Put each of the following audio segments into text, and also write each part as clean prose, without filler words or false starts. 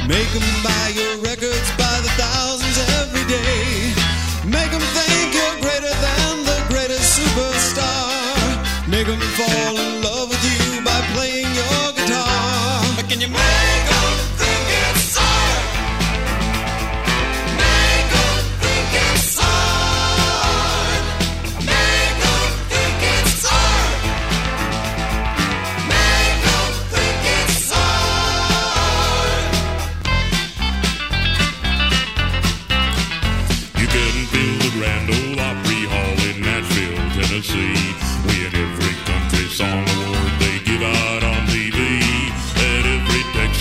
Make them buy your records by the thousands every day. Make them think you're greater than the greatest superstar. Make them fall in love with you by playing your guitar. But can you make them think it's art? Make them think it's art. Make them think it's art. Make them think it's art. You couldn't build a Grand Ole Opry Hall in Nashville, Tennessee. Win every country song award they give out on TV. At every Texas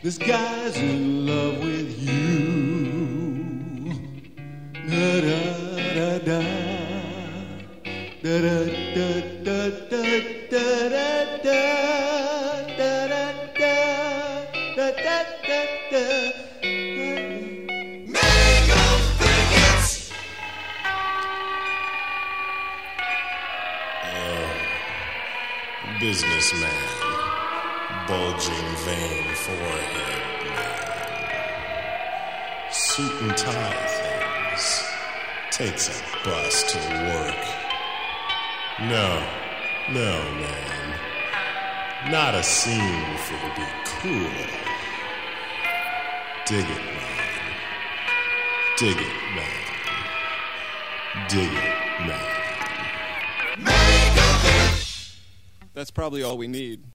This guy's in love with you. Da da da da. Da da da da da da da da da da da da. Make 'em think it's businessman, bulging vein forehead man, suit and tie things, takes a bus to work. No, man, not a scene for to be cool. Dig it, man. Dig it, man. Dig it, man. That's probably all we need.